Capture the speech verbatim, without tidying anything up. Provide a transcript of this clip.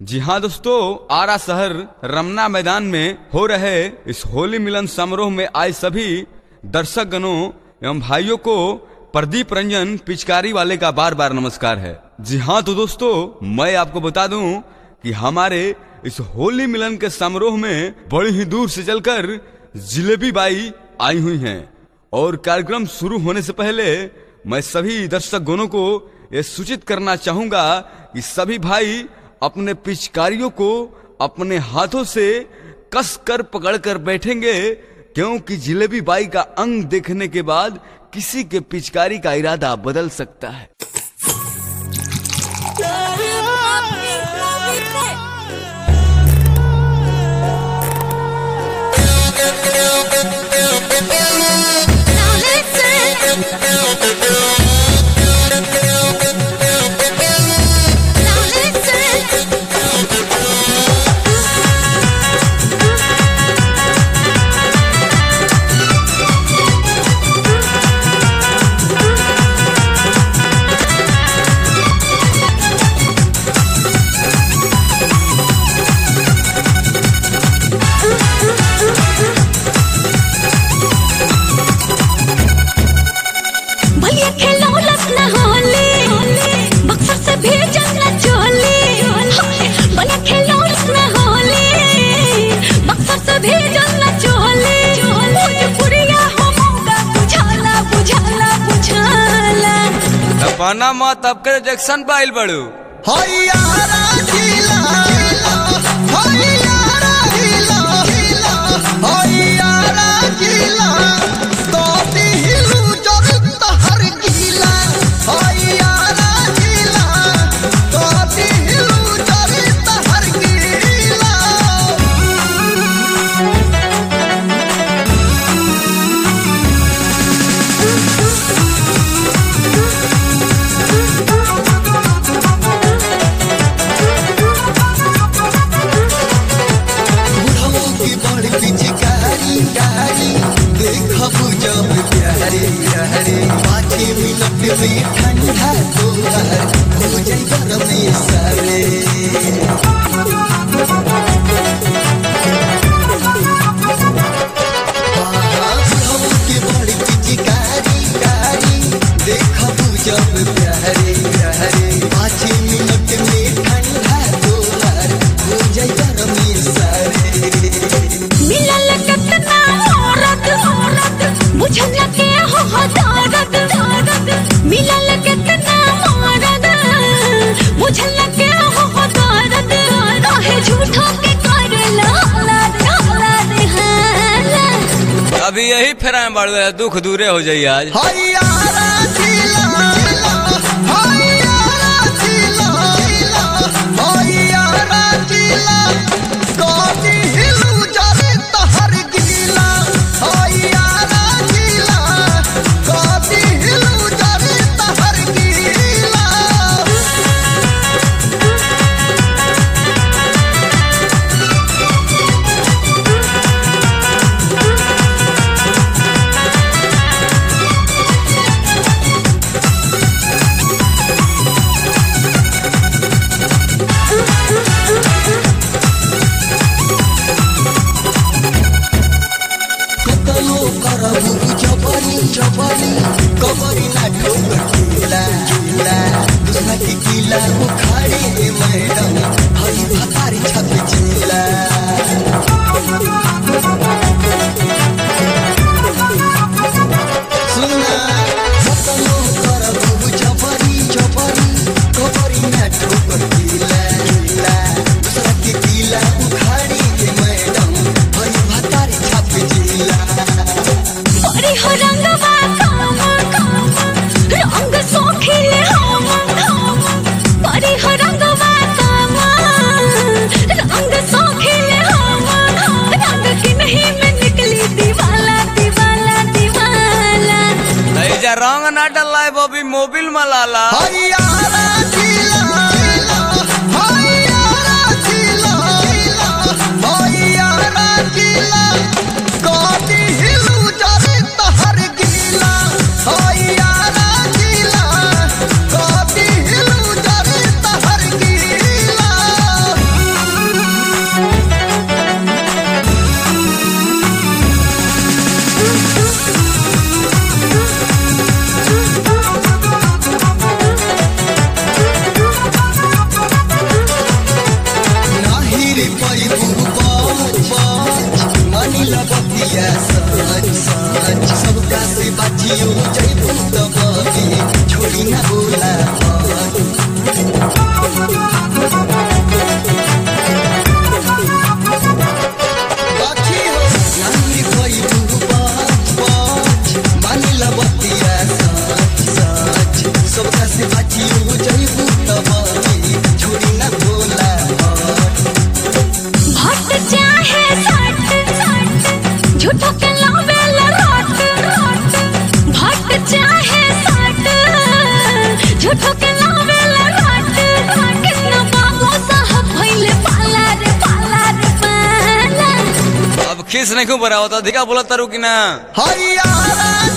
जी हाँ दोस्तों, आरा शहर रमना मैदान में हो रहे इस होली मिलन समारोह में आए सभी दर्शक गणों एवं भाइयों को प्रदीप रंजन पिचकारी वाले का बार बार नमस्कार है। जी हाँ तो दोस्तों, मैं आपको बता दूं कि हमारे इस होली मिलन के समारोह में बड़ी ही दूर से चलकर जिलेबी बाई आई हुई हैं और कार्यक्रम शुरू होने से पहले मैं सभी दर्शक गणों को यह सूचित करना चाहूंगा कि सभी भाई अपने पिचकारियों को अपने हाथों से कस कर पकड़ कर बैठेंगे, क्योंकि जिलेबी बाई का अंग देखने के बाद किसी के पिचकारी का इरादा बदल सकता है। पाना मत अब के जैक्सन बाइल बड़ू ठंडा हो जाए गरम सारे के बड़ी पिचकारी कारी देखबू जब प्यारे प्यारे पाँच मिनट में ठंडा तोहर हो जाए गरम सारे मिलल कितना औरत औरत बुझल के हो हदारत मिलल कितना औरत बुझल के हो हदारत रहे झूठो के करला हालात हालात हाल अभी यही फेरा में बढ़ गया, दुख दूरे हो जाइए आज। कबरी ना ठोकला दूसरा के किला उखाड़े मैडम हरी भतारी छप चिला सुना सतलो करबू चपरी चपरी कबरी ना ठोकला दूसरा के किला उखाड़े मैडम हरी भतारी छप चिला बड़ी हो रंगवा रंग सोखिले हम बड़ी हो रंगवा रंग सोखिले हम रंग की नहीं में निकली दीवाला दीवाला दीवाला ऐजा रंग ना डला है बॉबी मोबिल मलाला छोड़ी ना बोला बाकी हो नानी कोई तू बात बात मानिला बतिया सच सच सबका से बाची हो जाइबू तबाही छोड़ी ना बोला हट चाहे सट सट झूठो के लावेला रट रट हट चाहे सट झूठो के लावेला रट रट कितना बाबू साहब भइले पाला रे पाला रे पाला अब खीस नहीं क्यों भरा होता दिखा बोला तारू की ना हरियाणा